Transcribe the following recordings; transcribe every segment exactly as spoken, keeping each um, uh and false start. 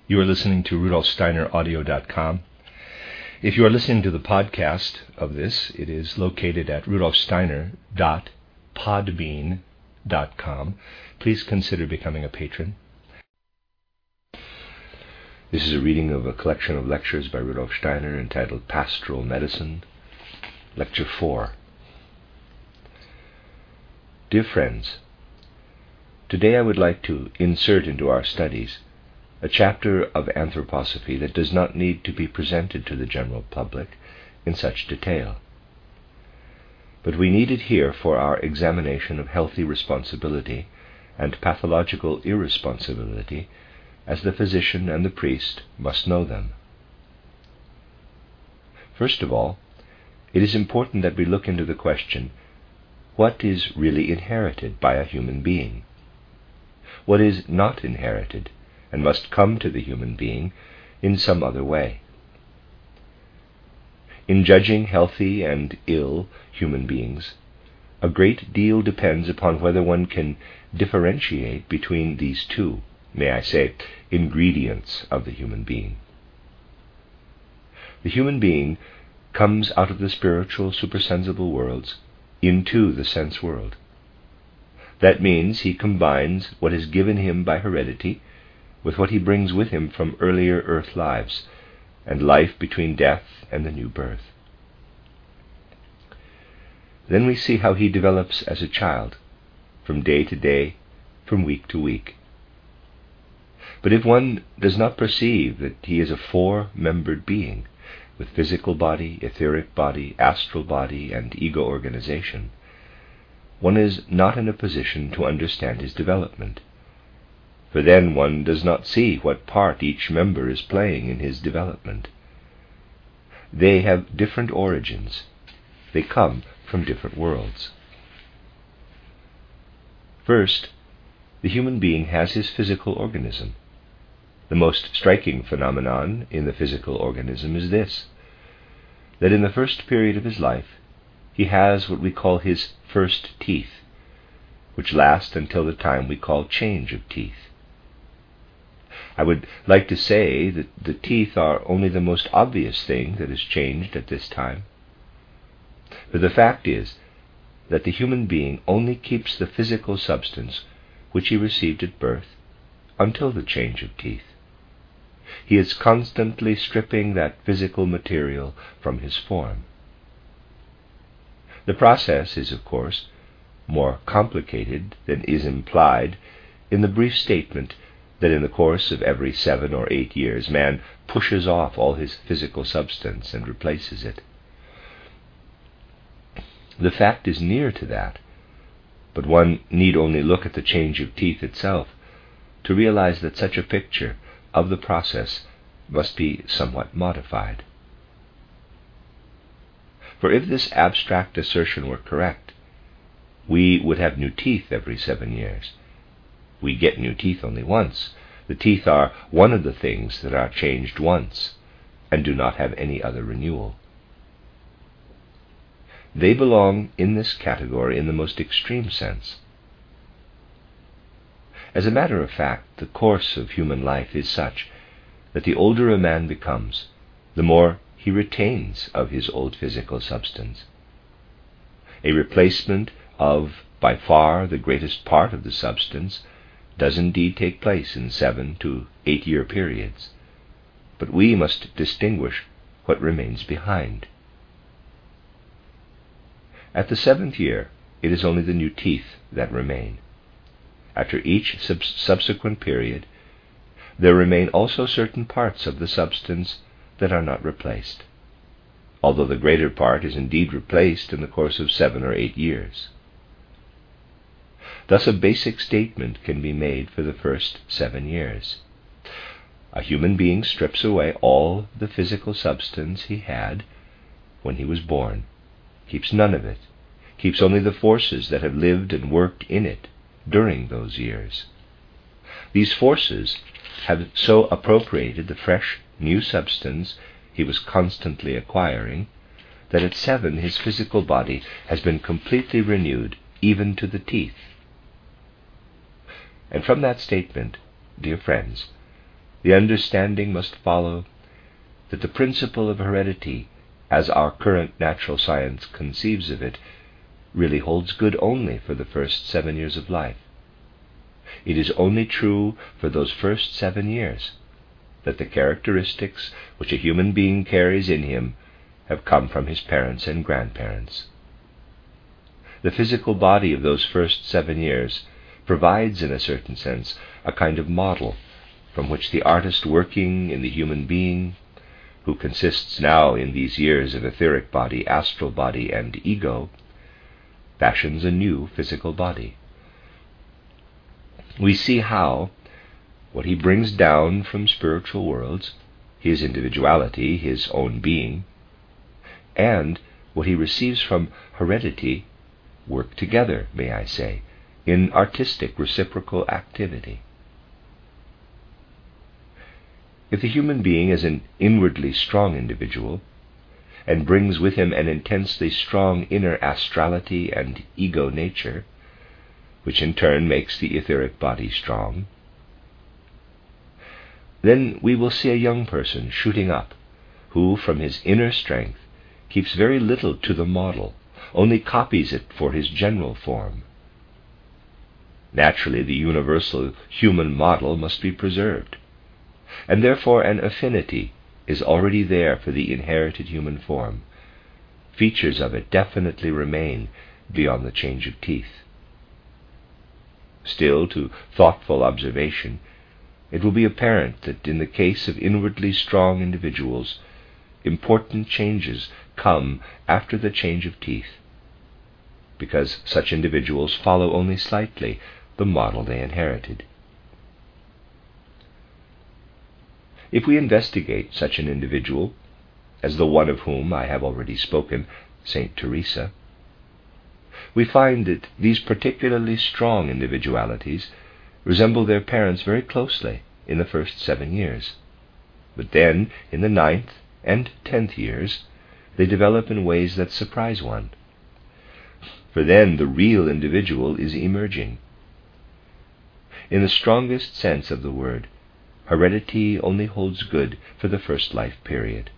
You are listening to Rudolf Steiner Audio dot com. If you are listening to the podcast of this, it is located at Rudolf Steiner dot podbean dot com. Please consider becoming a patron. This is a reading of a collection of lectures by Rudolf Steiner entitled Pastoral Medicine, Lecture four. Dear friends, today I would like to insert into our studies a chapter of anthroposophy that does not need to be presented to the general public in such detail. But we need it here for our examination of healthy responsibility and pathological irresponsibility, as the physician and the priest must know them. First of all, it is important that we look into the question, what is really inherited by a human being? What is not inherited and must come to the human being in some other way? In judging healthy and ill human beings, a great deal depends upon whether one can differentiate between these two, may I say, ingredients of the human being. The human being comes out of the spiritual supersensible worlds into the sense world. That means he combines what is given him by heredity with what he brings with him from earlier earth lives and life between death and the new birth. Then we see how he develops as a child, from day to day, from week to week. But if one does not perceive that he is a four-membered being, with physical body, etheric body, astral body, and ego organization, one is not in a position to understand his development. For then one does not see what part each member is playing in his development. They have different origins. They come from different worlds. First, the human being has his physical organism. The most striking phenomenon in the physical organism is this, that in the first period of his life, he has what we call his first teeth, which last until the time we call change of teeth. I would like to say that the teeth are only the most obvious thing that is changed at this time. But the fact is that the human being only keeps the physical substance which he received at birth until the change of teeth. He is constantly stripping that physical material from his form. The process is, of course, more complicated than is implied in the brief statement that in the course of every seven or eight years man pushes off all his physical substance and replaces it. The fact is near to that, but one need only look at the change of teeth itself to realize that such a picture of the process must be somewhat modified. For if this abstract assertion were correct, we would have new teeth every seven years. We get new teeth only once. The teeth are one of the things that are changed once and do not have any other renewal. They belong in this category in the most extreme sense. As a matter of fact, the course of human life is such that the older a man becomes, the more he retains of his old physical substance. A replacement of, by far, the greatest part of the substance does indeed take place in seven to eight year periods, but we must distinguish what remains behind. At the seventh year, it is only the new teeth that remain. After each sub- subsequent period, there remain also certain parts of the substance that are not replaced, although the greater part is indeed replaced in the course of seven or eight years. Thus a basic statement can be made for the first seven years. A human being strips away all the physical substance he had when he was born, keeps none of it, keeps only the forces that have lived and worked in it during those years. These forces have so appropriated the fresh, new substance he was constantly acquiring, that at seven his physical body has been completely renewed, even to the teeth. And from that statement, dear friends, the understanding must follow that the principle of heredity, as our current natural science conceives of it, really holds good only for the first seven years of life. It is only true for those first seven years that the characteristics which a human being carries in him have come from his parents and grandparents. The physical body of those first seven years provides, in a certain sense, a kind of model from which the artist working in the human being, who consists now in these years of etheric body, astral body, and ego, fashions a new physical body. We see how what he brings down from spiritual worlds, his individuality, his own being, and what he receives from heredity work together, may I say, in artistic reciprocal activity. If the human being is an inwardly strong individual, and brings with him an intensely strong inner astrality and ego nature, which in turn makes the etheric body strong, then we will see a young person shooting up, who from his inner strength keeps very little to the model, only copies it for his general form. Naturally, the universal human model must be preserved, and therefore an affinity is already there for the inherited human form. Features of it definitely remain beyond the change of teeth. Still, to thoughtful observation, it will be apparent that in the case of inwardly strong individuals, important changes come after the change of teeth, because such individuals follow only slightly the model they inherited. If we investigate such an individual, as the one of whom I have already spoken, Saint Teresa, we find that these particularly strong individualities resemble their parents very closely in the first seven years. But then, in the ninth and tenth years, they develop in ways that surprise one. For then the real individual is emerging. In the strongest sense of the word, heredity only holds good for the first life period.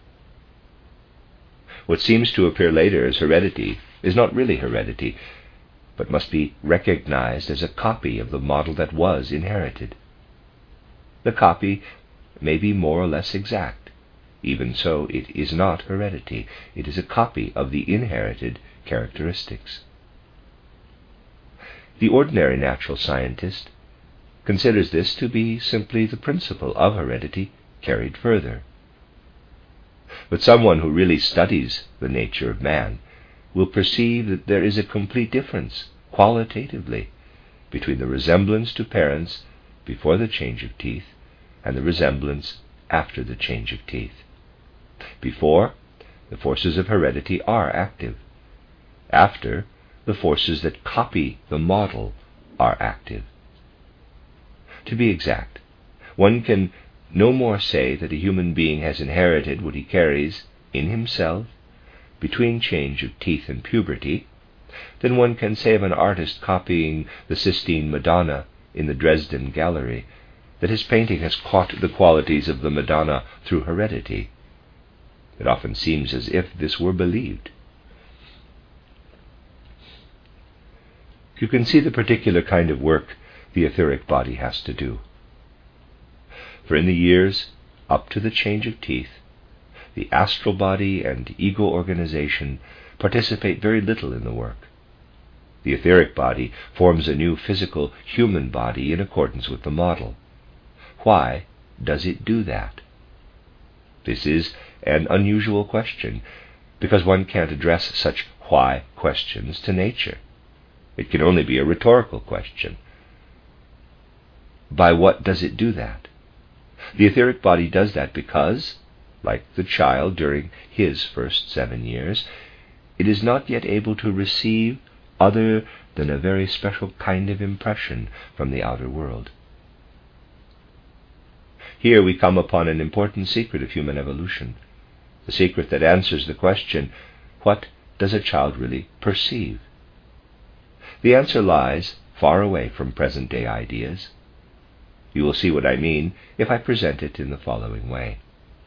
What seems to appear later as heredity is not really heredity, but must be recognized as a copy of the model that was inherited. The copy may be more or less exact. Even so, it is not heredity. It is a copy of the inherited characteristics. The ordinary natural scientist considers this to be simply the principle of heredity carried further. But someone who really studies the nature of man will perceive that there is a complete difference, qualitatively, between the resemblance to parents before the change of teeth and the resemblance after the change of teeth. Before, the forces of heredity are active. After, the forces that copy the model are active. To be exact, one can no more say that a human being has inherited what he carries in himself between change of teeth and puberty than one can say of an artist copying the Sistine Madonna in the Dresden Gallery that his painting has caught the qualities of the Madonna through heredity. It often seems as if this were believed. You can see the particular kind of work the etheric body has to do. For in the years up to the change of teeth, the astral body and ego organization participate very little in the work. The etheric body forms a new physical human body in accordance with the model. Why does it do that? This is an unusual question, because one can't address such why questions to nature. It can only be a rhetorical question. By what does it do that? The etheric body does that because, like the child during his first seven years, it is not yet able to receive other than a very special kind of impression from the outer world. Here we come upon an important secret of human evolution, the secret that answers the question, what does a child really perceive? The answer lies far away from present-day ideas. You will see what I mean if I present it in the following way.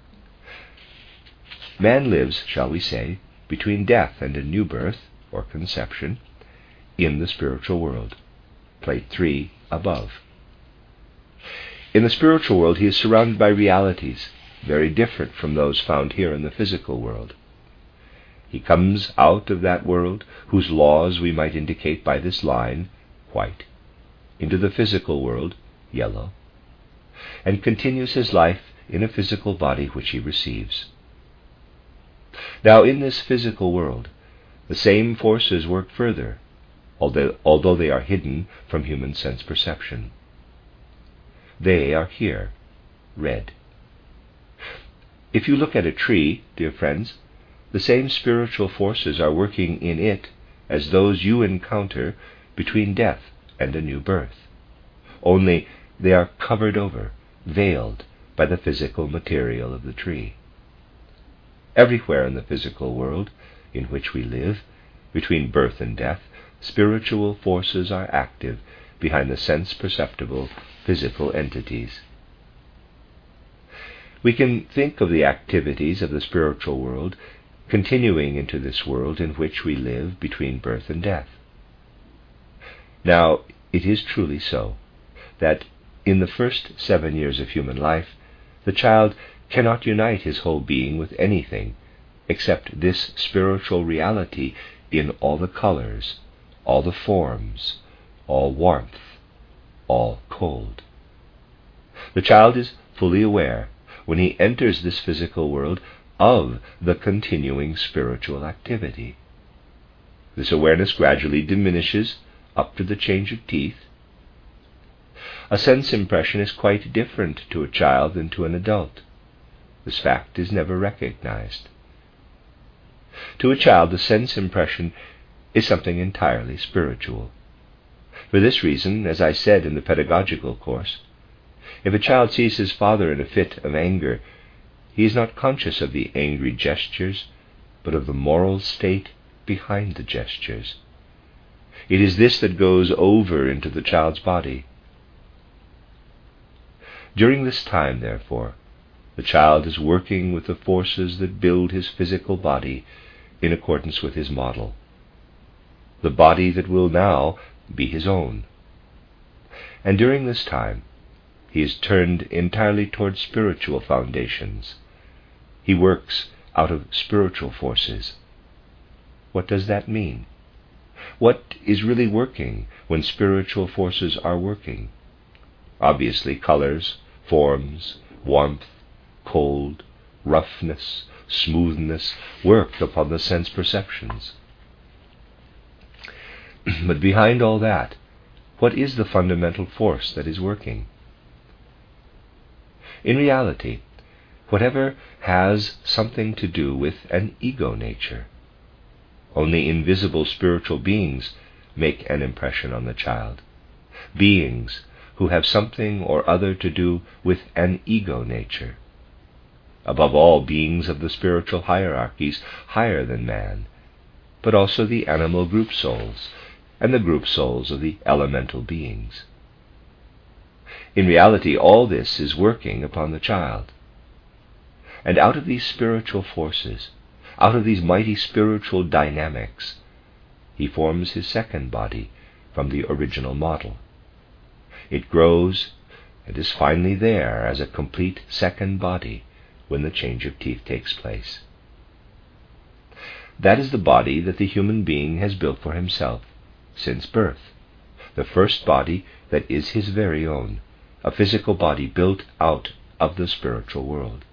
Man lives, shall we say, between death and a new birth, or conception, in the spiritual world. Plate three above. In the spiritual world he is surrounded by realities very different from those found here in the physical world. He comes out of that world, whose laws we might indicate by this line, white, into the physical world, yellow, and continues his life in a physical body which he receives. Now, in this physical world, the same forces work further, although, although they are hidden from human sense perception. They are here, red. If you look at a tree, dear friends, the same spiritual forces are working in it as those you encounter between death and a new birth. Only they are covered over, veiled by the physical material of the tree. Everywhere in the physical world in which we live, between birth and death, spiritual forces are active behind the sense-perceptible physical entities. We can think of the activities of the spiritual world continuing into this world in which we live between birth and death. Now, it is truly so that in the first seven years of human life, the child cannot unite his whole being with anything except this spiritual reality in all the colors, all the forms, all warmth, all cold. The child is fully aware, when he enters this physical world, of the continuing spiritual activity. This awareness gradually diminishes up to the change of teeth. A sense impression is quite different to a child than to an adult. This fact is never recognized. To a child, the sense impression is something entirely spiritual. For this reason, as I said in the pedagogical course, if a child sees his father in a fit of anger, he is not conscious of the angry gestures, but of the moral state behind the gestures. It is this that goes over into the child's body. During this time, therefore, the child is working with the forces that build his physical body in accordance with his model, the body that will now be his own. And during this time, he is turned entirely towards spiritual foundations. He works out of spiritual forces. What does that mean? What is really working when spiritual forces are working? Obviously, colors, forms, warmth, cold, roughness, smoothness work upon the sense perceptions. But behind all that, what is the fundamental force that is working? In reality, whatever has something to do with an ego nature. Only invisible spiritual beings make an impression on the child. Beings who have something or other to do with an ego nature. Above all, beings of the spiritual hierarchies higher than man, but also the animal group souls and the group souls of the elemental beings. In reality, all this is working upon the child. And out of these spiritual forces, out of these mighty spiritual dynamics, he forms his second body from the original model. It grows and is finally there as a complete second body when the change of teeth takes place. That is the body that the human being has built for himself since birth, the first body that is his very own, a physical body built out of the spiritual world.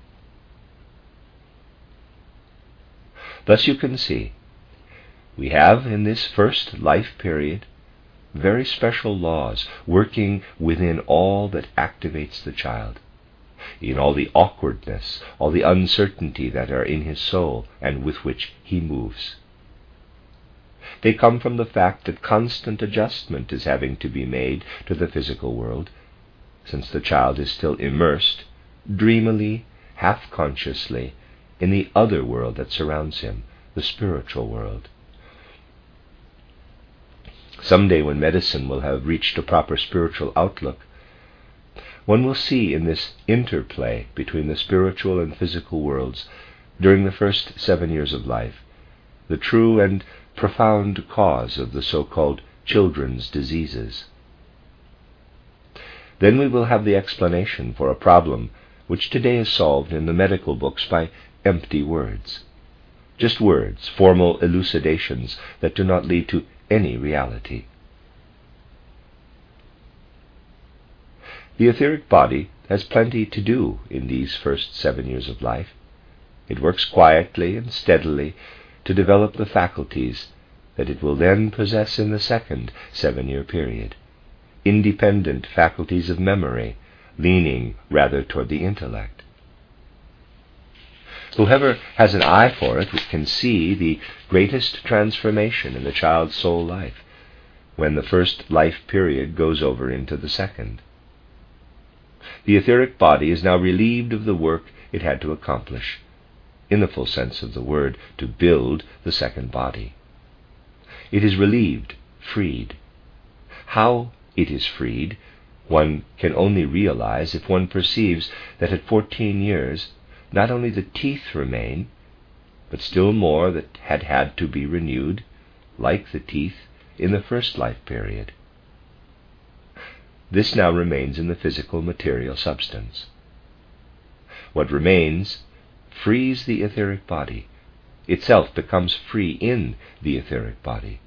Thus you can see, we have in this first life period very special laws working within all that activates the child, in all the awkwardness, all the uncertainty that are in his soul and with which he moves. They come from the fact that constant adjustment is having to be made to the physical world, since the child is still immersed, dreamily, half-consciously, in the other world that surrounds him, the spiritual world. Someday, when medicine will have reached a proper spiritual outlook, one will see in this interplay between the spiritual and physical worlds during the first seven years of life the true and profound cause of the so-called children's diseases. Then we will have the explanation for a problem which today is solved in the medical books by empty words. Just words, formal elucidations that do not lead to any reality. The etheric body has plenty to do in these first seven years of life. It works quietly and steadily to develop the faculties that it will then possess in the second seven-year period, independent faculties of memory, leaning rather toward the intellect. Whoever has an eye for it can see the greatest transformation in the child's soul life when the first life period goes over into the second. The etheric body is now relieved of the work it had to accomplish, in the full sense of the word, to build the second body. It is relieved, freed. How it is freed, one can only realize if one perceives that at fourteen years not only the teeth remain, but still more that had had to be renewed, like the teeth in the first life period. This now remains in the physical material substance. What remains frees the etheric body, itself becomes free in the etheric body.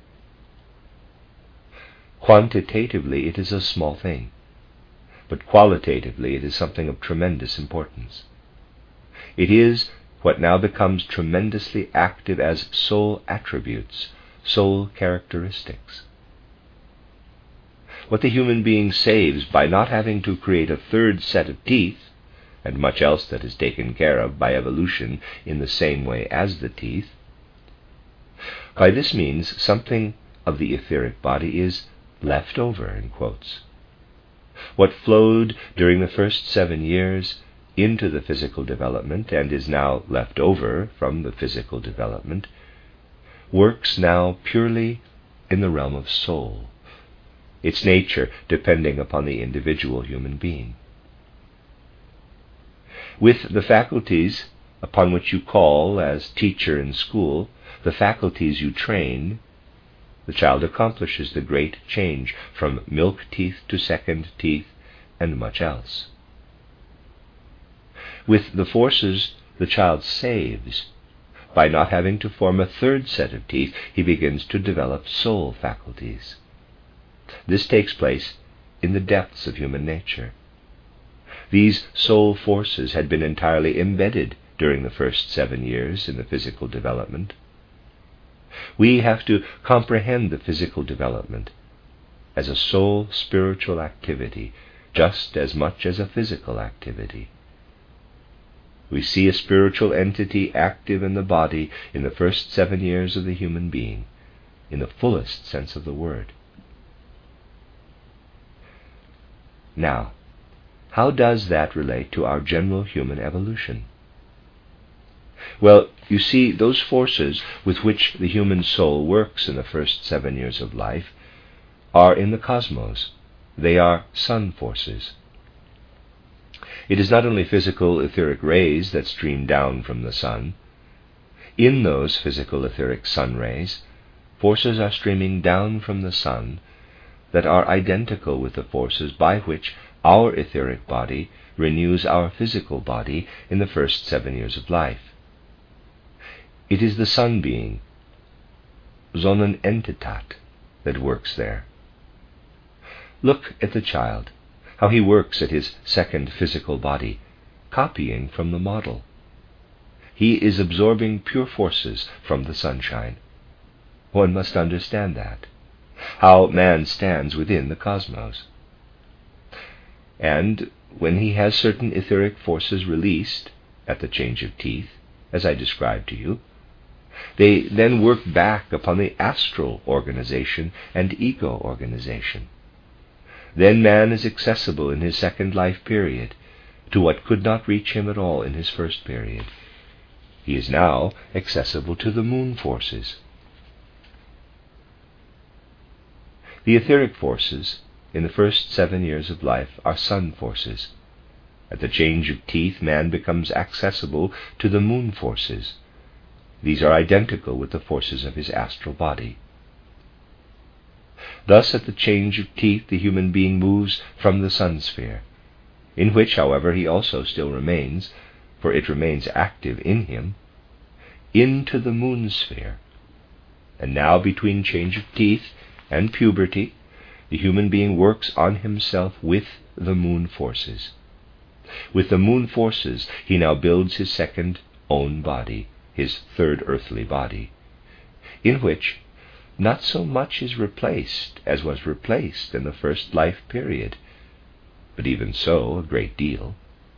Quantitatively it is a small thing, but qualitatively it is something of tremendous importance. It is what now becomes tremendously active as soul attributes, soul characteristics. What the human being saves by not having to create a third set of teeth, and much else that is taken care of by evolution in the same way as the teeth, by this means something of the etheric body is left over, in quotes. What flowed during the first seven years into the physical development and is now left over from the physical development works now purely in the realm of soul, its nature depending upon the individual human being. With the faculties upon which you call as teacher in school, the faculties you train, the child accomplishes the great change from milk teeth to second teeth and much else. With the forces the child saves, by not having to form a third set of teeth, he begins to develop soul faculties. This takes place in the depths of human nature. These soul forces had been entirely embedded during the first seven years in the physical development. We have to comprehend the physical development as a soul spiritual activity just as much as a physical activity. We see a spiritual entity active in the body in the first seven years of the human being, in the fullest sense of the word. Now, how does that relate to our general human evolution? Well, you see, those forces with which the human soul works in the first seven years of life are in the cosmos. They are sun forces. It is not only physical etheric rays that stream down from the sun. In those physical etheric sun rays, forces are streaming down from the sun that are identical with the forces by which our etheric body renews our physical body in the first seven years of life. It is the sun being, Sonnenentitat, that works there. Look at the child, how he works at his second physical body, copying from the model. He is absorbing pure forces from the sunshine. One must understand that, how man stands within the cosmos. And when he has certain etheric forces released at the change of teeth, as I described to you, they then work back upon the astral organization and ego organization. Then man is accessible in his second life period to what could not reach him at all in his first period. He is now accessible to the moon forces. The etheric forces in the first seven years of life are sun forces. At the change of teeth, man becomes accessible to the moon forces. These are identical with the forces of his astral body. Thus, at the change of teeth, the human being moves from the sun sphere, in which, however, he also still remains, for it remains active in him, into the moon sphere. And now, between change of teeth and puberty, the human being works on himself with the moon forces. With the moon forces, he now builds his second own body, his third earthly body, in which not so much is replaced as was replaced in the first life period, but even so, a great deal.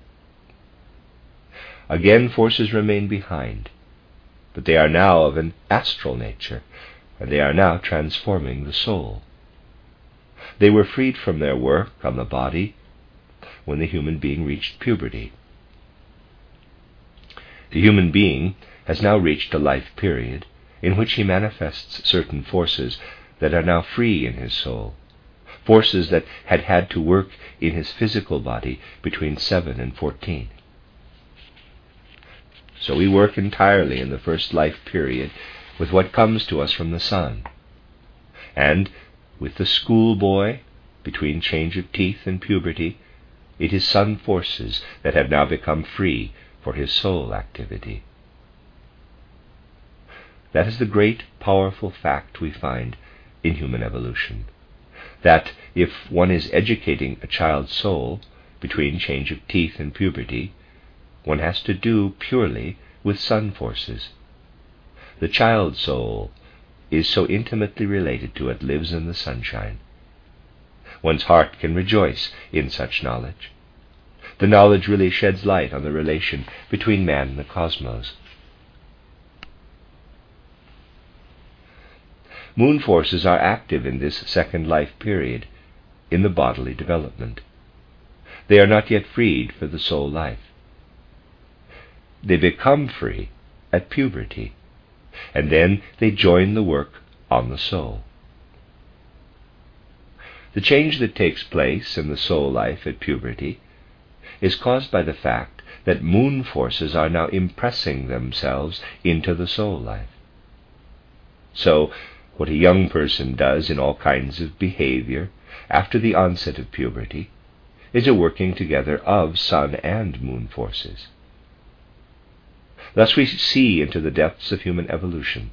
Again, forces remain behind, but they are now of an astral nature, and they are now transforming the soul. They were freed from their work on the body when the human being reached puberty. The human being has now reached a life period in which he manifests certain forces that are now free in his soul, forces that had had to work in his physical body between seven and fourteen. So we work entirely in the first life period with what comes to us from the sun, and with the schoolboy, between change of teeth and puberty, it is sun forces that have now become free for his soul activity. That is the great, powerful fact we find in human evolution, that if one is educating a child's soul between change of teeth and puberty, one has to do purely with sun forces. The child soul is so intimately related to it, lives in the sunshine. One's heart can rejoice in such knowledge. The knowledge really sheds light on the relation between man and the cosmos. Moon forces are active in this second life period in the bodily development. They are not yet freed for the soul life. They become free at puberty, and then they join the work on the soul. The change that takes place in the soul life at puberty is caused by the fact that moon forces are now impressing themselves into the soul life. So, what a young person does in all kinds of behavior after the onset of puberty is a working together of sun and moon forces. Thus we see into the depths of human evolution.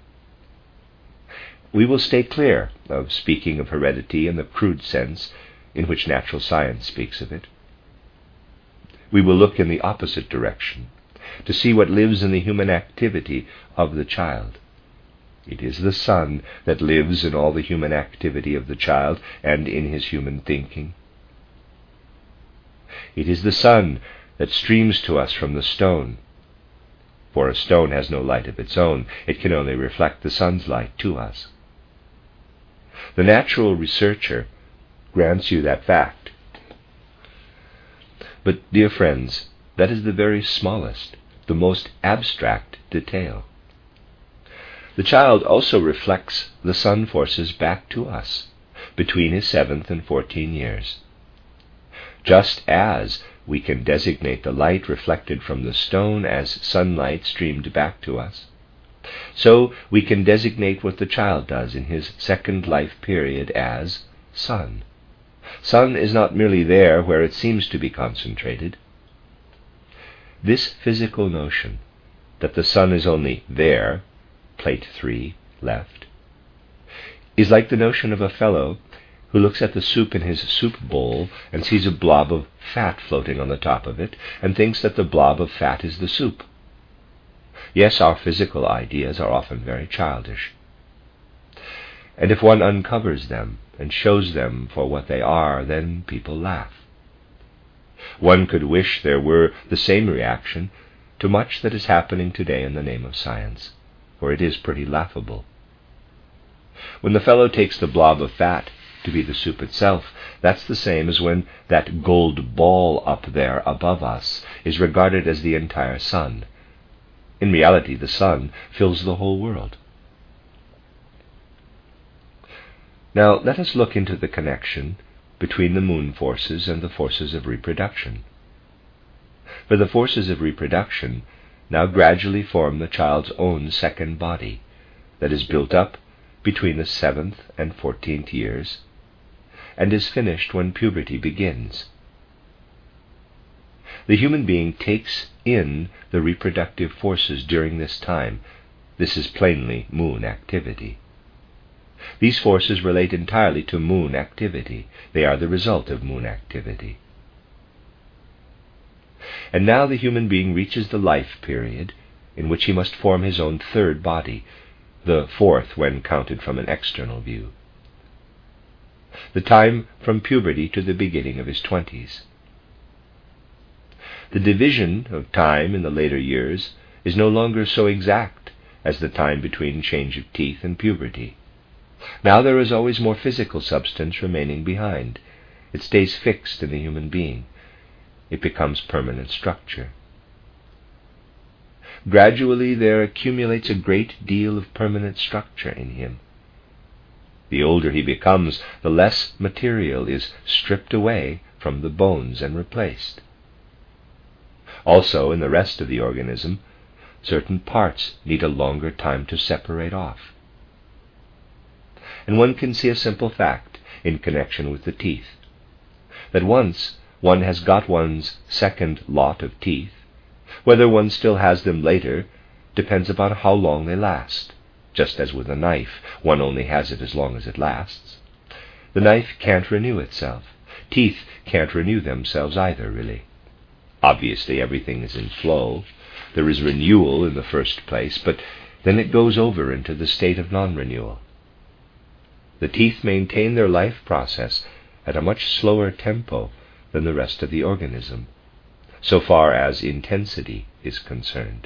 We will stay clear of speaking of heredity in the crude sense in which natural science speaks of it. We will look in the opposite direction to see what lives in the human activity of the child. It is the sun that lives in all the human activity of the child and in his human thinking. It is the sun that streams to us from the stone, for a stone has no light of its own, it can only reflect the sun's light to us. The natural researcher grants you that fact. But, dear friends, that is the very smallest, the most abstract detail. The child also reflects the sun forces back to us between his seventh and fourteen years. Just as we can designate the light reflected from the stone as sunlight streamed back to us, so we can designate what the child does in his second life period as sun. Sun is not merely there where it seems to be concentrated. This physical notion that the sun is only there, plate three, left, is like the notion of a fellow who looks at the soup in his soup bowl and sees a blob of fat floating on the top of it and thinks that the blob of fat is the soup. Yes, our physical ideas are often very childish. And if one uncovers them and shows them for what they are, then people laugh. One could wish there were the same reaction to much that is happening today in the name of science, for it is pretty laughable. When the fellow takes the blob of fat to be the soup itself, that's the same as when that gold ball up there above us is regarded as the entire sun. In reality, the sun fills the whole world. Now, let us look into the connection between the moon forces and the forces of reproduction. For the forces of reproduction now gradually form the child's own second body that is built up between the seventh and fourteenth years and is finished when puberty begins. The human being takes in the reproductive forces during this time. This is plainly moon activity. These forces relate entirely to moon activity. They are the result of moon activity. And now the human being reaches the life period in which he must form his own third body, the fourth when counted from an external view. The time from puberty to the beginning of his twenties. The division of time in the later years is no longer so exact as the time between change of teeth and puberty. Now there is always more physical substance remaining behind. It stays fixed in the human being. It becomes permanent structure. Gradually there accumulates a great deal of permanent structure in him. The older he becomes, the less material is stripped away from the bones and replaced. Also, in the rest of the organism, certain parts need a longer time to separate off. And one can see a simple fact in connection with the teeth, that once one has got one's second lot of teeth, whether one still has them later depends upon how long they last. Just as with a knife, one only has it as long as it lasts. The knife can't renew itself. Teeth can't renew themselves either, really. Obviously, everything is in flow. There is renewal in the first place, but then it goes over into the state of non-renewal. The teeth maintain their life process at a much slower tempo than the rest of the organism, so far as intensity is concerned.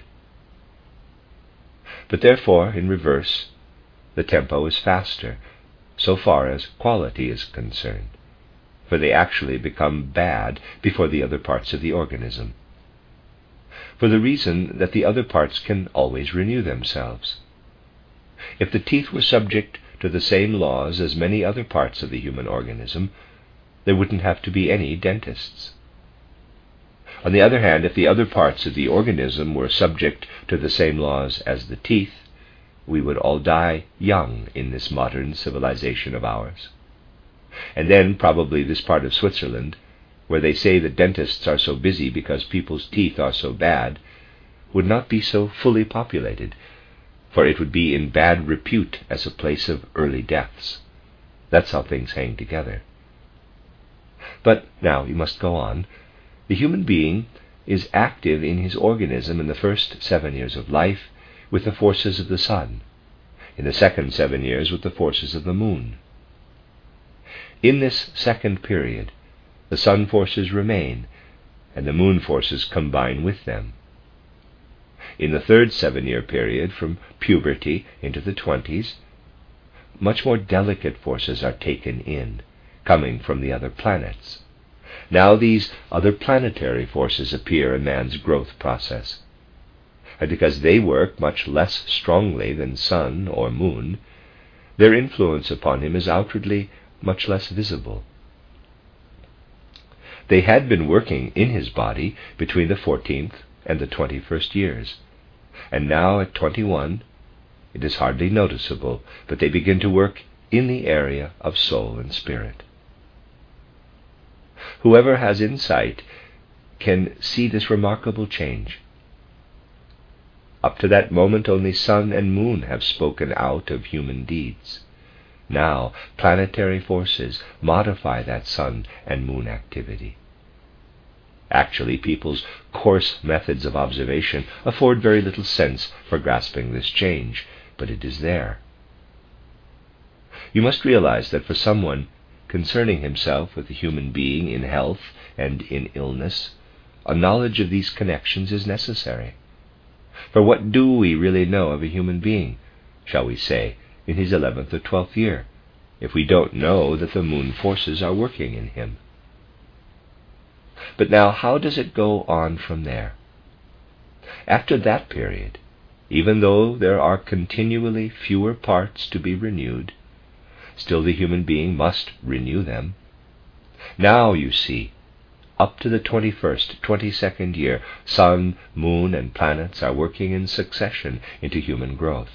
But therefore, in reverse, the tempo is faster, so far as quality is concerned, for they actually become bad before the other parts of the organism, for the reason that the other parts can always renew themselves. If the teeth were subject to the same laws as many other parts of the human organism, there wouldn't have to be any dentists. On the other hand, if the other parts of the organism were subject to the same laws as the teeth, we would all die young in this modern civilization of ours. And then probably this part of Switzerland, where they say that dentists are so busy because people's teeth are so bad, would not be so fully populated, for it would be in bad repute as a place of early deaths. That's how things hang together. But now you must go on. The human being is active in his organism in the first seven years of life with the forces of the sun, in the second seven years with the forces of the moon. In this second period, the sun forces remain, and the moon forces combine with them. In the third seven-year period, from puberty into the twenties, much more delicate forces are taken in, coming from the other planets. Now these other planetary forces appear in man's growth process, and because they work much less strongly than sun or moon, their influence upon him is outwardly much less visible. They had been working in his body between the fourteenth and the twenty-first years, and now at twenty-one it is hardly noticeable, but they begin to work in the area of soul and spirit. Whoever has insight can see this remarkable change. Up to that moment only sun and moon have spoken out of human deeds. Now planetary forces modify that sun and moon activity. Actually, people's coarse methods of observation afford very little sense for grasping this change, but it is there. You must realize that for someone concerning himself with a human being in health and in illness, a knowledge of these connections is necessary. For what do we really know of a human being, shall we say, in his eleventh or twelfth year, if we don't know that the moon forces are working in him? But now, how does it go on from there? After that period, even though there are continually fewer parts to be renewed, still the human being must renew them. Now, you see, up to the twenty-first, twenty-second year, sun, moon, and planets are working in succession into human growth.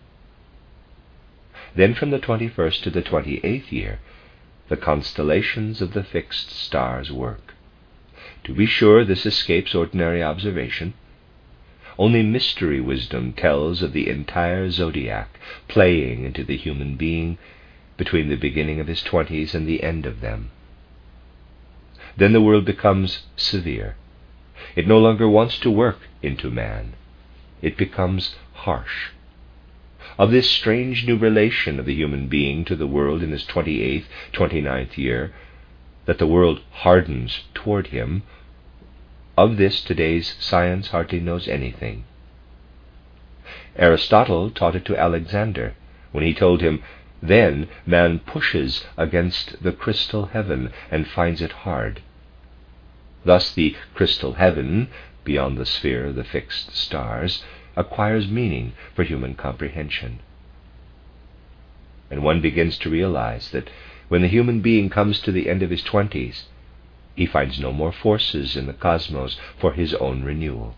Then from the twenty-first to the twenty-eighth year, the constellations of the fixed stars work. To be sure, this escapes ordinary observation. Only mystery wisdom tells of the entire zodiac playing into the human being between the beginning of his twenties and the end of them. Then the world becomes severe. It no longer wants to work into man. It becomes harsh. Of this strange new relation of the human being to the world in his twenty-eighth, twenty-ninth year, that the world hardens toward him, of this today's science hardly knows anything. Aristotle taught it to Alexander when he told him, "Then man pushes against the crystal heaven and finds it hard." Thus the crystal heaven, beyond the sphere of the fixed stars, acquires meaning for human comprehension. And one begins to realize that when the human being comes to the end of his twenties, he finds no more forces in the cosmos for his own renewal.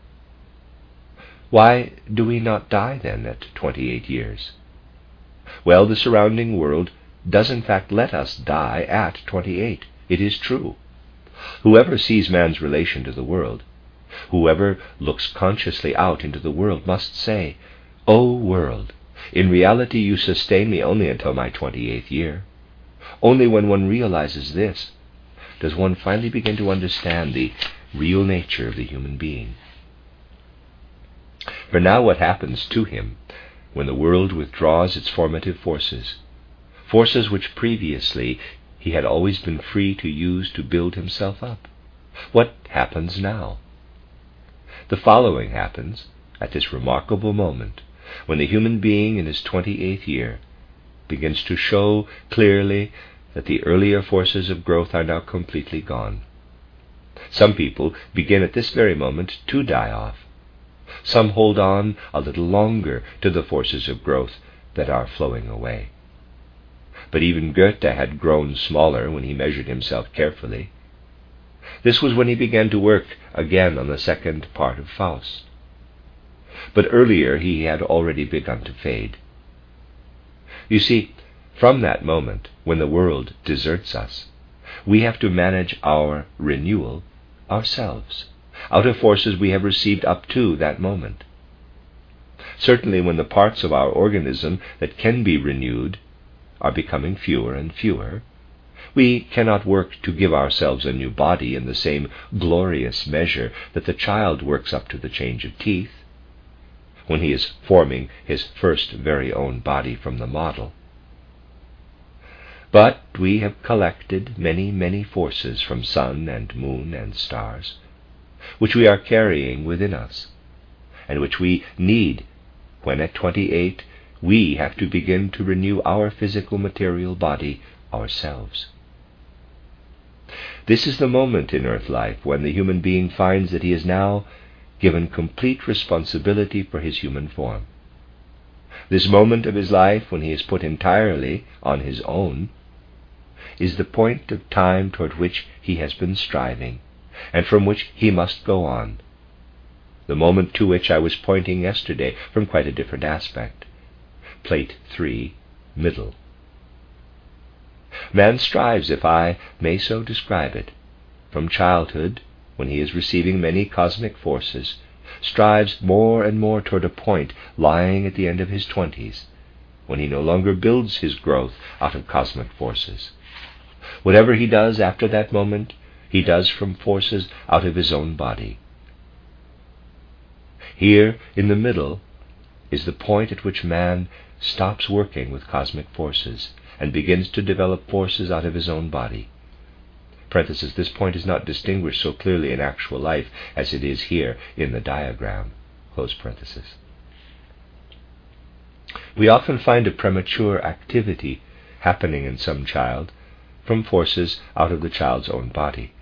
Why do we not die then at twenty-eight years? Well, the surrounding world does in fact let us die at twenty-eight. It is true. Whoever sees man's relation to the world, whoever looks consciously out into the world, must say, "O world, in reality you sustain me only until my twenty-eighth year." Only when one realizes this does one finally begin to understand the real nature of the human being. For now what happens to him when the world withdraws its formative forces, forces which previously he had always been free to use to build himself up? What happens now? The following happens at this remarkable moment, when the human being in his twenty-eighth year begins to show clearly that the earlier forces of growth are now completely gone. Some people begin at this very moment to die off. Some hold on a little longer to the forces of growth that are flowing away. But even Goethe had grown smaller when he measured himself carefully. This was when he began to work again on the second part of Faust. But earlier he had already begun to fade. You see, from that moment, when the world deserts us, we have to manage our renewal ourselves, out of forces we have received up to that moment. Certainly when the parts of our organism that can be renewed are becoming fewer and fewer, we cannot work to give ourselves a new body in the same glorious measure that the child works up to the change of teeth, when he is forming his first very own body from the model. But we have collected many, many forces from sun and moon and stars, which we are carrying within us, and which we need when at twenty-eight we have to begin to renew our physical material body ourselves. This is the moment in earth life when the human being finds that he is now given complete responsibility for his human form. This moment of his life, when he is put entirely on his own, is the point of time toward which he has been striving, and from which he must go on, the moment to which I was pointing yesterday from quite a different aspect. Plate three, middle. Man strives, if I may so describe it, from childhood, when he is receiving many cosmic forces, strives more and more toward a point lying at the end of his twenties, when he no longer builds his growth out of cosmic forces. Whatever he does after that moment, he does from forces out of his own body. Here, in the middle, is the point at which man stops working with cosmic forces and begins to develop forces out of his own body. Parenthesis, this point is not distinguished so clearly in actual life as it is here in the diagram. Close parenthesis. We often find a premature activity happening in some child from forces out of the child's own body.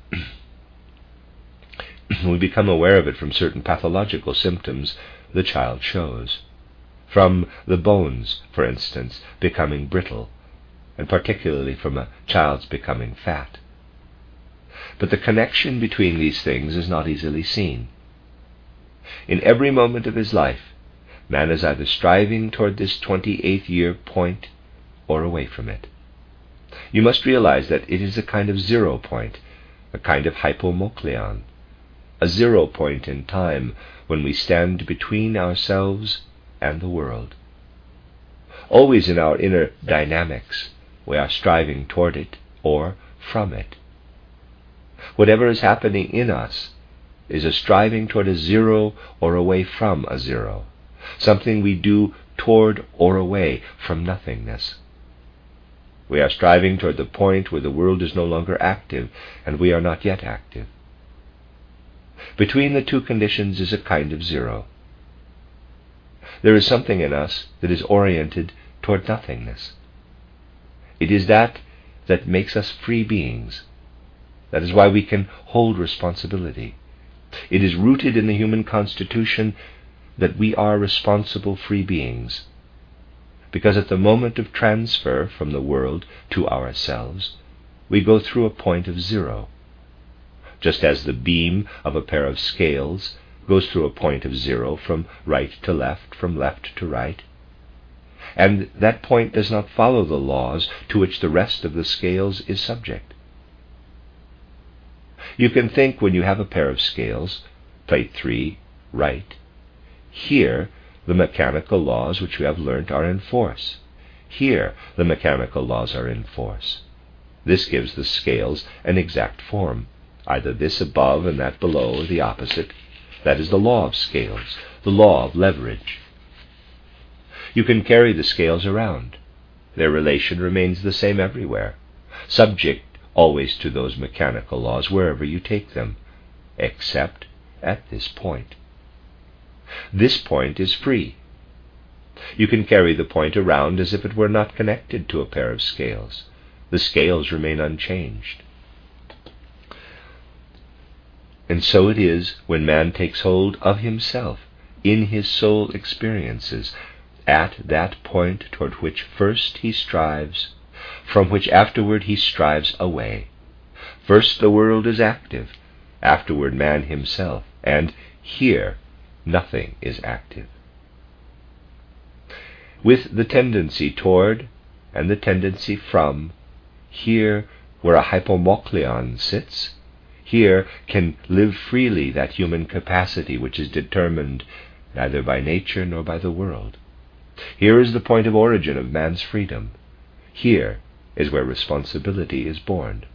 We become aware of it from certain pathological symptoms the child shows. From the bones, for instance, becoming brittle, and particularly from a child's becoming fat. But the connection between these things is not easily seen. In every moment of his life, man is either striving toward this twenty-eighth year point or away from it. You must realize that it is a kind of zero point, a kind of hypomokleon, a zero point in time when we stand between ourselves and the world. Always in our inner dynamics, we are striving toward it or from it. Whatever is happening in us is a striving toward a zero or away from a zero, something we do toward or away from nothingness. We are striving toward the point where the world is no longer active, and we are not yet active. Between the two conditions is a kind of zero. There is something in us that is oriented toward nothingness. It is that that makes us free beings. That is why we can hold responsibility. It is rooted in the human constitution that we are responsible free beings, because at the moment of transfer from the world to ourselves, we go through a point of zero, just as the beam of a pair of scales goes through a point of zero from right to left, from left to right, and that point does not follow the laws to which the rest of the scales is subject. You can think when you have a pair of scales, plate three, right. Here, the mechanical laws which you have learnt are in force. Here, the mechanical laws are in force. This gives the scales an exact form, either this above and that below, or the opposite. That is the law of scales, the law of leverage. You can carry the scales around. Their relation remains the same everywhere, subject always to those mechanical laws wherever you take them, except at this point. This point is free. You can carry the point around as if it were not connected to a pair of scales. The scales remain unchanged. And so it is when man takes hold of himself in his soul experiences, at that point toward which first he strives, from which afterward he strives away. First the world is active, afterward man himself, and here nothing is active. With the tendency toward and the tendency from, here where a hypomokleon sits, here can live freely that human capacity which is determined neither by nature nor by the world. Here is the point of origin of man's freedom. Here is where responsibility is born.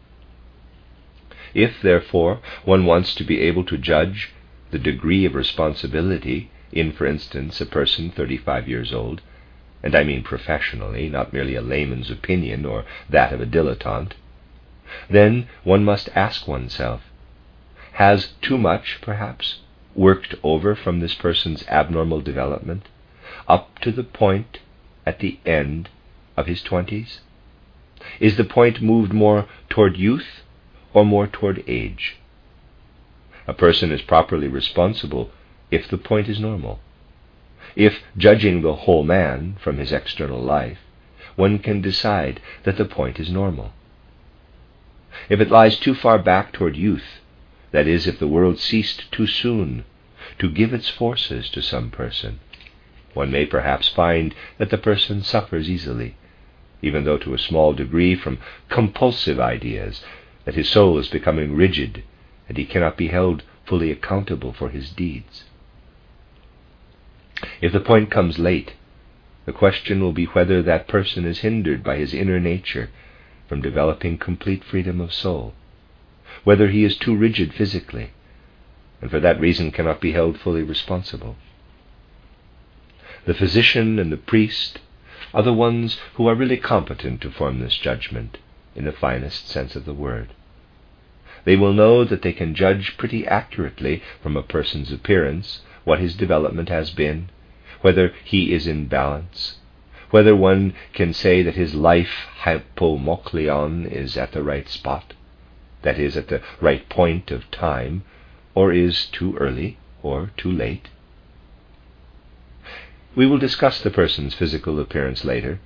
If, therefore, one wants to be able to judge the degree of responsibility in, for instance, a person thirty-five years old, and I mean professionally, not merely a layman's opinion or that of a dilettante, then one must ask oneself, has too much, perhaps, worked over from this person's abnormal development up to the point at the end of his twenties? Is the point moved more toward youth or more toward age? A person is properly responsible if the point is normal. If, judging the whole man from his external life, one can decide that the point is normal. If it lies too far back toward youth, that is, if the world ceased too soon to give its forces to some person, one may perhaps find that the person suffers easily, even though to a small degree, from compulsive ideas, that his soul is becoming rigid, and he cannot be held fully accountable for his deeds. If the point comes late, the question will be whether that person is hindered by his inner nature from developing complete freedom of soul, whether he is too rigid physically, and for that reason cannot be held fully responsible. The physician and the priest are the ones who are really competent to form this judgment in the finest sense of the word. They will know that they can judge pretty accurately from a person's appearance what his development has been, whether he is in balance, whether one can say that his life hypomokleon is at the right spot, that is, at the right point of time, or is too early or too late. We will discuss the person's physical appearance later,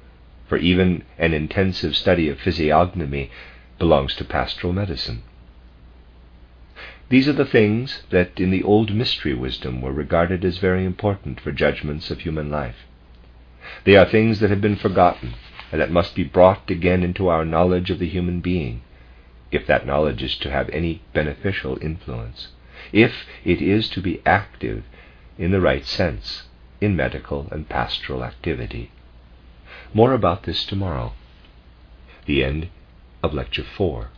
for even an intensive study of physiognomy belongs to pastoral medicine. These are the things that in the old mystery wisdom were regarded as very important for judgments of human life. They are things that have been forgotten, and that must be brought again into our knowledge of the human being, if that knowledge is to have any beneficial influence, if it is to be active in the right sense in medical and pastoral activity. More about this tomorrow. The end of Lecture four.